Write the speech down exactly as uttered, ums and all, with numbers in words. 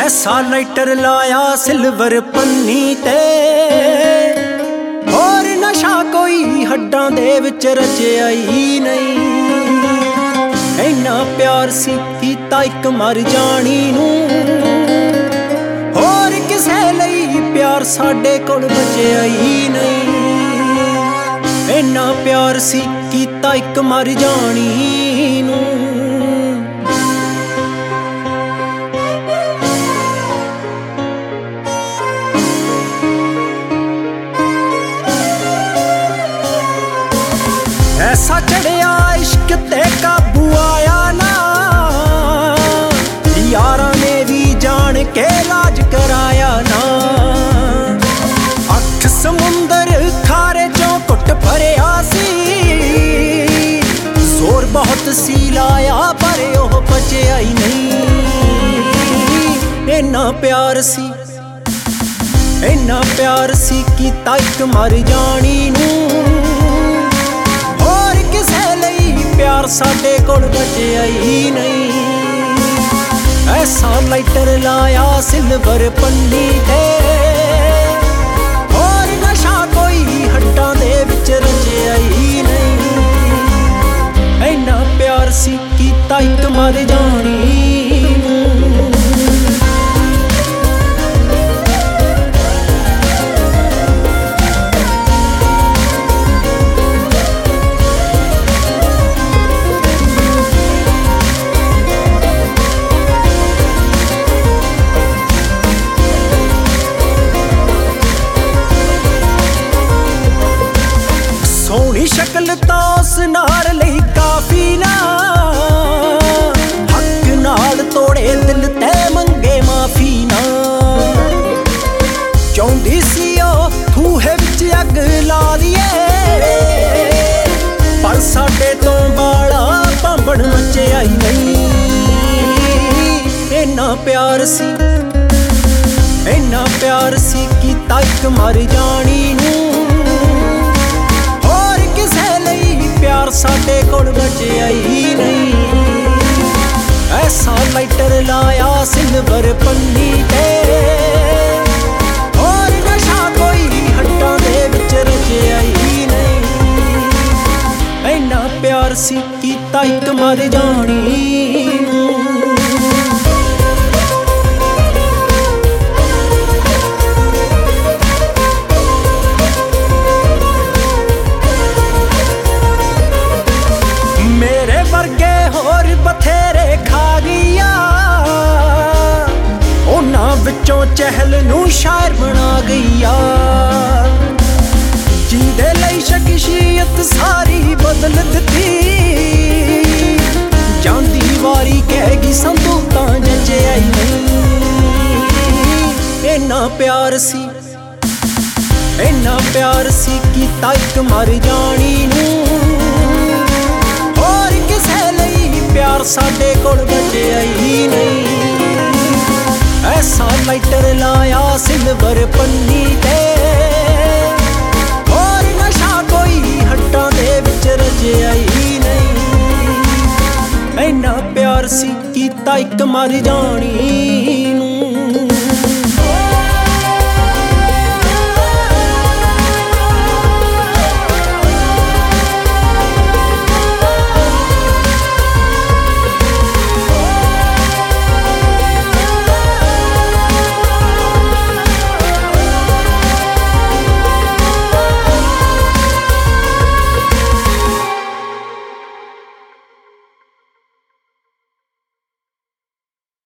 ਐਸਾ ਲਾਈਟਰ ਲਾਇਆ ਸਿਲਵਰ ਪੰਨੀ ਤੇ, ਹੋਰ ਨਸ਼ਾ ਕੋਈ ਹੱਡਾਂ ਦੇ ਵਿੱਚ ਰਚਿਆ ਹੀ ਨਹੀਂ। ਇੰਨਾ ਪਿਆਰ ਸੀ ਕੀਤਾ ਇੱਕ ਮਰ ਜਾਣੀ ਨੂੰ, ਹੋਰ ਕਿਸੇ ਲਈ ਪਿਆਰ ਸਾਡੇ ਕੋਲ ਬਚਿਆ ਹੀ ਨਹੀਂ। ਇੰਨਾ ਪਿਆਰ ਸੀ ਕੀਤਾ ਇੱਕ ਮਰ ਜਾਣੀ ਨੂੰ। ਐਸਾ ਚੜਿਆ ਇਸ਼ਕ ਤੇ ਕਾਬੂ ਆਇਆ ਨਾ, ਯਾਰਾਂ ਨੇ ਵੀ ਜਾਣ ਕੇ ਇਲਾਜ ਕਰਾਇਆ ਨਾ। ਅੱਖ ਸਮੁੰਦਰ ਖਾਰੇ ਚੋਂ ਘੁੱਟ ਭਰਿਆ ਸੀ, ਜ਼ੋਰ ਬਹੁਤ ਸੀ ਲਾਇਆ ਪਰ ਉਹ ਬਚਿਆ ਹੀ ਨਹੀਂ। ਇੰਨਾ ਪਿਆਰ ਸੀ ਇੰਨਾ ਪਿਆਰ ਸੀ ਕੀਤਾ ਇੱਕ ਮਰ ਜਾਣੀ ਨੂੰ, ਪਿਆਰ ਸਾਡੇ ਕੋਲ ਬਚਿਆ ਹੀ ਨਹੀਂ। ਐਸਾ ਲਾਈਟਰ ਲਾਇਆ ਸਿਲਵਰ ਪੰਨੀ ਤੇ, ਹੋਰ ਨਸ਼ਾ ਕੋਈ ਹੱਡਾਂ ਦੇ ਵਿੱਚ ਰਚਿਆ ਹੀ ਨਹੀਂ। ਇੰਨਾ ਪਿਆਰ ਸੀ ਕੀਤਾ ਇੱਕ ਮਰ ਜਾਣੀ ਨੂੰ। ਸ਼ਕਲ ਤਾਂ ਉਸ ਨਾਲ ਲਈ ਕਾਫੀ ਨਾ, ਹੱਕ ਨਾਲ ਤੋੜੇ ਦਿਲ ਤੇ ਮੰਗੇ ਮਾਫੀ ਨਾ। ਚਾਹੁੰਦੀ ਸੀ ਉਹ ਖੂਹੇ ਵਿੱਚ ਅੱਗ ਲਾ ਦੀਏ, ਪਰ ਸਾਡੇ ਤੋਂ ਬਾਲਾ ਭਾਂਬੜ ਮਚਿਆ ਹੀ ਨਹੀਂ। ਇੰਨਾ ਪਿਆਰ ਸੀ ਇੰਨਾ ਪਿਆਰ ਸੀ ਕੀਤਾ ਇੱਕ ਮਰ ਜਾਣੀ ਨੂੰ, ਪਿਆਰ ਸਾਡੇ ਕੋਲ ਬਚਿਆ ਹੀ ਨਹੀਂ। ਐਸਾ ਲਾਈਟਰ ਲਾਇਆ ਸਿਲਵਰ ਪੰਨੀ ਤੇ, ਹੋਰ ਨਸ਼ਾ ਕੋਈ ਹੱਡਾਂ ਦੇ ਵਿੱਚ ਰਚਿਆ ਹੀ ਨਹੀਂ। ਇੰਨਾ ਪਿਆਰ ਸੀ ਕੀਤਾ ਇੱਕ ਮਰ ਜਾਣੀ ਨੂੰ। ਮੇਰੇ ਵਰਗੇ ਹੋਰ ਬਥੇਰੇ ਖਾ ਗਿਆ, ਉਹਨਾਂ ਵਿੱਚੋਂ ਚਹਿਲ ਨੂੰ ਸ਼ਾਇਰ ਬਣਾ ਗਈਆ। ਜਿਹਦੇ ਲਈ ਸ਼ਖਸੀਅਤ ਸਾਰੀ ਬਦਲ ਦਿੱਤੀ, ਜਾਂਦੀ ਵਾਰੀ ਕਹੇਗੀ ਸੰਤੂ ਤਾਂ ਜਚਿਆ ਹੀ ਨਹੀਂ। ਇੰਨਾ ਪਿਆਰ ਸੀ ਇੰਨਾ ਪਿਆਰ ਸੀ ਕੀਤਾ ਇੱਕ ਮਰ ਜਾਣੀ ਨੂੰ, ਪਿਆਰ ਸਾਡੇ ਕੋਲ ਬਚਿਆ ਹੀ ਨਹੀਂ। ਐਸਾ ਲਾਈਟਰ ਲਾਇਆ ਸਿਲਵਰ ਪੰਨੀ ਤੇ, ਹੋਰ ਨਸ਼ਾ ਕੋਈ ਹੱਡਾਂ ਦੇ ਵਿੱਚ ਰਚਿਆ ਹੀ ਨਹੀਂ। ਇੰਨਾ ਪਿਆਰ ਸੀ ਕੀਤਾ ਇੱਕ ਮਰ ਜਾਣੀ।